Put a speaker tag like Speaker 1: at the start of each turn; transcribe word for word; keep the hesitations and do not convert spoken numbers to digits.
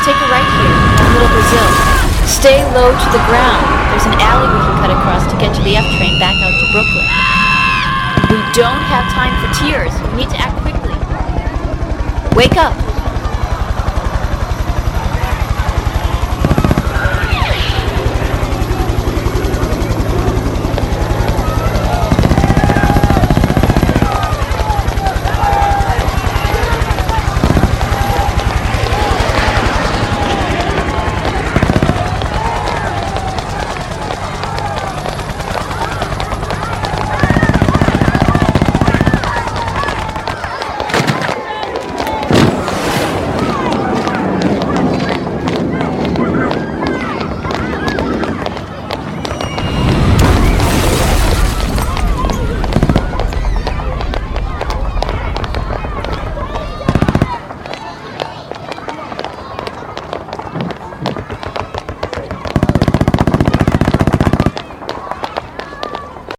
Speaker 1: take a right here, on Little Brazil. Stay low to the ground. There's an alley we can cut across to get to the F train back out to Brooklyn. We don't have time for tears. We need to act quickly. Wake up.